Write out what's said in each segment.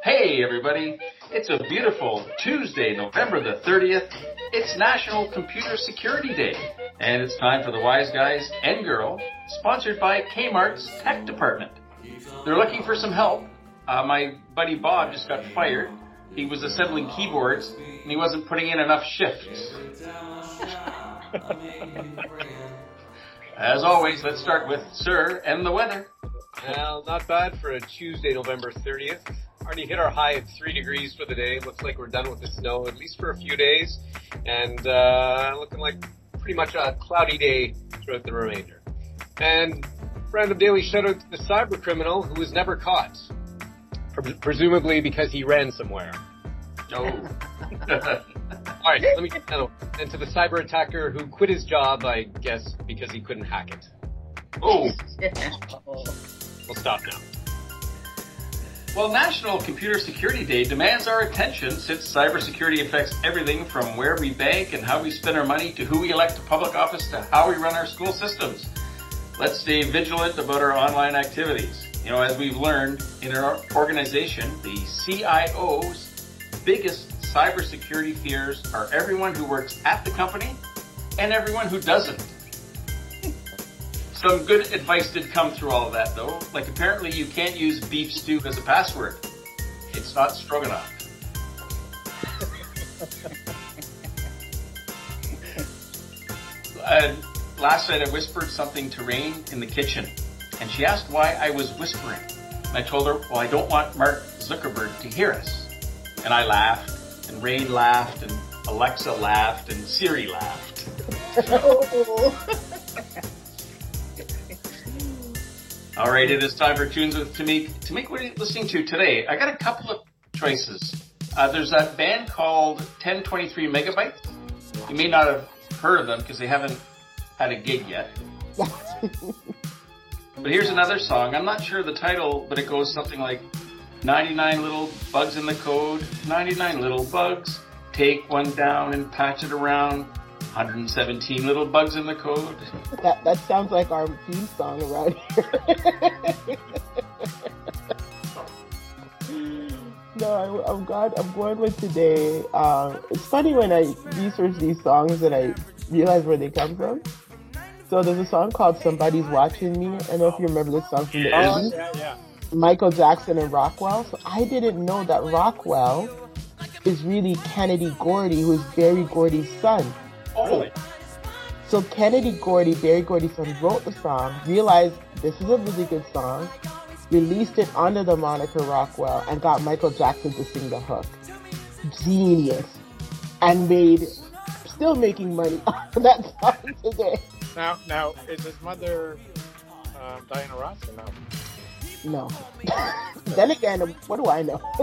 Hey everybody, it's a beautiful Tuesday, November the 30th. It's National Computer Security Day, and it's time for the Wise Guys and Girl, sponsored by Kmart's Tech Department. They're looking for some help. My buddy Bob just got fired. He was assembling keyboards, and he wasn't putting in enough shifts. As always, let's start with Sir and the weather. Well, not bad for a Tuesday, November 30th. Already hit our high at 3 degrees for the day. Looks like we're done with the snow, at least for a few days. And looking like pretty much a cloudy day throughout the remainder. And random daily shout out to the cyber criminal who was never caught. Presumably because he ran somewhere. Oh. Alright, let me get that over. And to the cyber attacker who quit his job, I guess, because he couldn't hack it. Oh. We'll stop now. Well, National Computer Security Day demands our attention since cybersecurity affects everything from where we bank and how we spend our money to who we elect to public office to how we run our school systems. Let's stay vigilant about our online activities. You know, as we've learned in our organization, the CIO's biggest cybersecurity fears are everyone who works at the company and everyone who doesn't. Some good advice did come through all of that, though. Like, apparently you can't use beef stew as a password. It's not stroganoff. Last night I whispered something to Rain in the kitchen, and she asked why I was whispering. And I told her, well, I don't want Mark Zuckerberg to hear us. And I laughed, and Rain laughed, and Alexa laughed, and Siri laughed. All right, it is time for Tunes with Tamik. Tamik, what are you listening to today? I got a couple of choices. There's that band called 1023 Megabytes. You may not have heard of them because they haven't had a gig yet. But here's another song. I'm not sure the title, but it goes something like 99 little bugs in the code, 99 little bugs, take one down and patch it around. 117 little bugs in the code. That sounds like our theme song around here. No, I'm going with today. It's funny when I research these songs and I realize where they come from. So there's a song called Somebody's Watching Me. I don't know if you remember this song from the 80s. Yeah. Michael Jackson and Rockwell. So I didn't know that Rockwell is really Kennedy Gordy, who's Berry Gordy's son. Oh, really? So Kennedy Gordy, Berry Gordy's son, wrote the song, realized this is a really good song, released it under the moniker Rockwell, and got Michael Jackson to sing the hook. Genius. And still making money off of that song today. Now, is his mother Diana Ross or no? No. Then again, what do I know?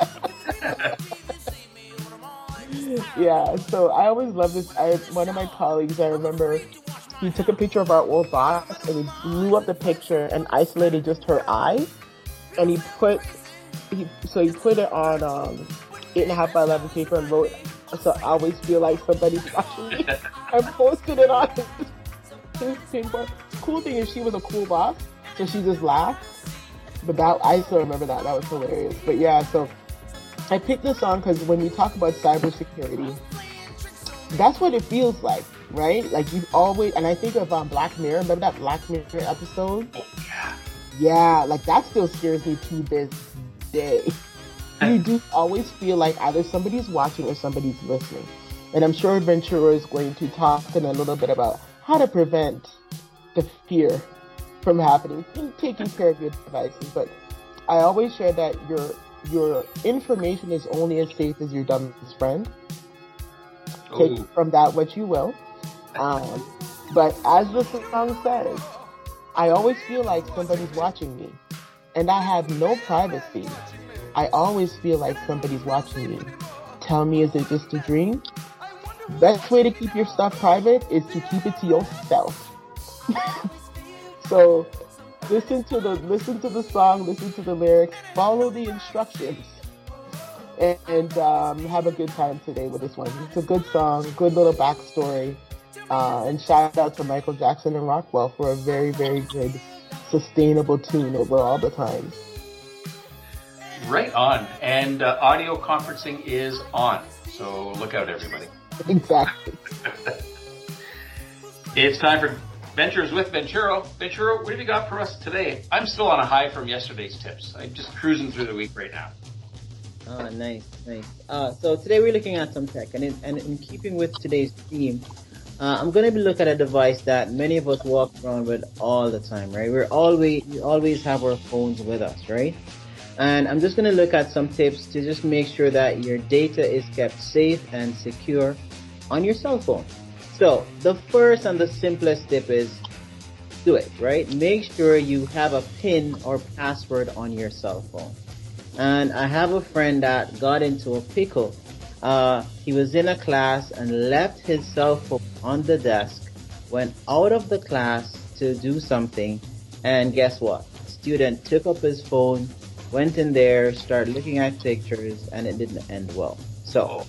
Yeah, so I always love this. One of my colleagues, I remember, he took a picture of our old boss and he blew up the picture and isolated just her eye, and he put it on 8.5 by 11 paper and wrote, "So I always feel like somebody's watching me," and posted it on his paper. Cool thing is she was a cool boss, so she just laughed. But I still remember that. That was hilarious. But yeah, so I picked this song because when we talk about cybersecurity, that's what it feels like, right? Like you always, and I think of Black Mirror. Remember that Black Mirror episode? Oh, yeah. Yeah, like that still scares me to this day. You do always feel like either somebody's watching or somebody's listening. And I'm sure Ventura is going to talk in a little bit about how to prevent the fear from happening and taking care of your devices. But I always share that your information is only as safe as your dumbest friend. Take from that what you will. But as the song says, I always feel like somebody's watching me. And I have no privacy. I always feel like somebody's watching me. Tell me, is it just a dream? Best way to keep your stuff private is to keep it to yourself. So listen to the song, listen to the lyrics, follow the instructions, and have a good time today with this one. It's a good song, good little backstory, and shout out to Michael Jackson and Rockwell for a very, very good, sustainable tune over all the time. Right on. And audio conferencing is on. So look out, everybody. Exactly. It's time for Ventures with Venturo. Venturo, what have you got for us today? I'm still on a high from yesterday's tips. I'm just cruising through the week right now. Nice. So today we're looking at some tech, and in keeping with today's theme, I'm going to be looking at a device that many of us walk around with all the time, right? We always have our phones with us, right? And I'm just going to look at some tips to just make sure that your data is kept safe and secure on your cell phone. So the first and the simplest tip is do it, right? Make sure you have a PIN or password on your cell phone. And I have a friend that got into a pickle. He was in a class and left his cell phone on the desk, went out of the class to do something, and guess what? Student took up his phone, went in there, started looking at pictures, and it didn't end well. So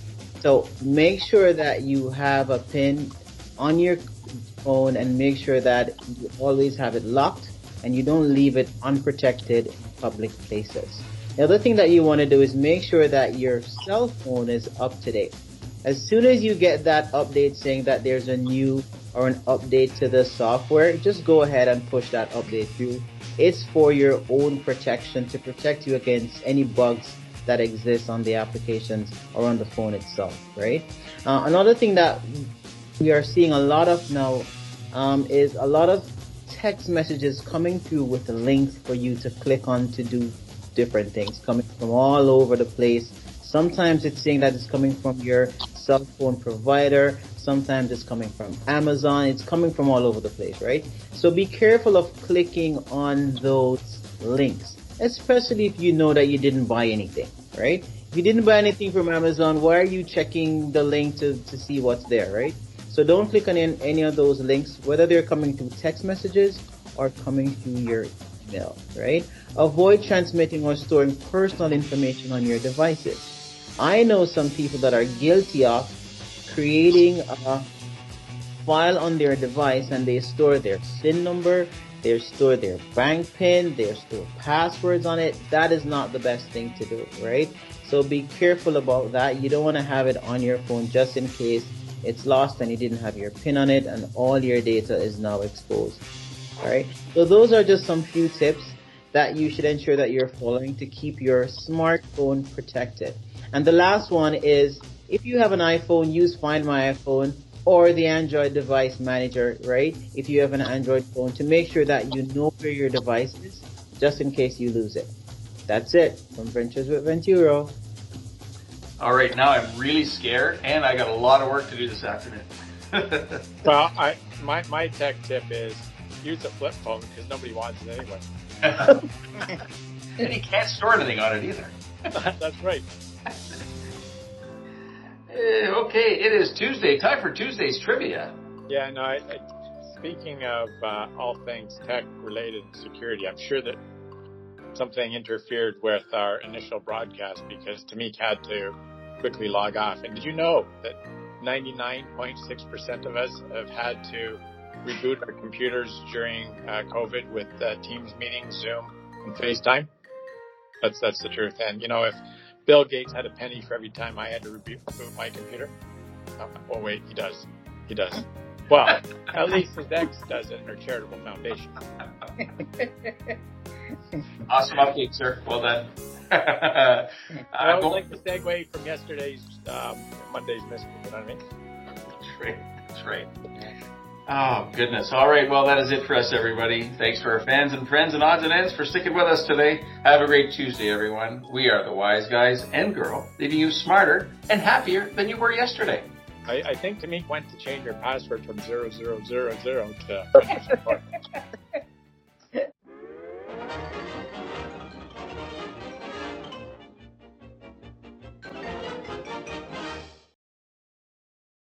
make sure that you have a PIN on your phone and make sure that you always have it locked and you don't leave it unprotected in public places. The other thing that you want to do is make sure that your cell phone is up to date. As soon as you get that update saying that there's a new or an update to the software, just go ahead and push that update through. It's for your own protection, to protect you against any bugs that exist on the applications or on the phone itself, right? Another thing that we are seeing a lot of now is a lot of text messages coming through with links for you to click on to do different things, coming from all over the place. Sometimes it's saying that it's coming from your cell phone provider. Sometimes it's coming from Amazon. It's coming from all over the place, right? So be careful of clicking on those links, especially if you know that you didn't buy anything, right? If you didn't buy anything from Amazon, why are you checking the link to see what's there, right? So don't click on any of those links, whether they're coming through text messages or coming through your email, right? Avoid transmitting or storing personal information on your devices. I know some people that are guilty of creating a file on their device and they store their SIN number, they store their bank PIN, they store passwords on it. That is not the best thing to do, right? So be careful about that. You don't want to have it on your phone just in case it's lost and you didn't have your PIN on it and all your data is now exposed. Alright, so those are just some few tips that you should ensure that you're following to keep your smartphone protected. And the last one is, if you have an iPhone, use Find My iPhone or the Android device manager, right? If you have an Android phone, to make sure that you know where your device is, just in case you lose it. That's it from Ventures with Venturo. All right, now I'm really scared, and I got a lot of work to do this afternoon. Well, my tech tip is use a flip phone because nobody wants it anyway. And you can't store anything on it either. That's right. Okay, it is Tuesday. Time for Tuesday's trivia. Yeah, no. Speaking of all things tech related security, I'm sure that something interfered with our initial broadcast because Tamik had to quickly log off. And did you know that 99.6% of us have had to reboot our computers during COVID with Teams meetings, Zoom, and FaceTime? That's the truth. And, you know, if Bill Gates had a penny for every time I had to reboot my computer, oh, wait, he does. Well, at least his ex does it in her charitable foundation. Awesome update, sir. Well done. I would like to segue from yesterday's Monday's mystery. You know what I mean? That's right. Oh, goodness. All right. Well, that is it for us, everybody. Thanks for our fans and friends and odds and ends for sticking with us today. Have a great Tuesday, everyone. We are the wise guys and girl, leaving you smarter and happier than you were yesterday. I think Tamik went to change her password from 0000 to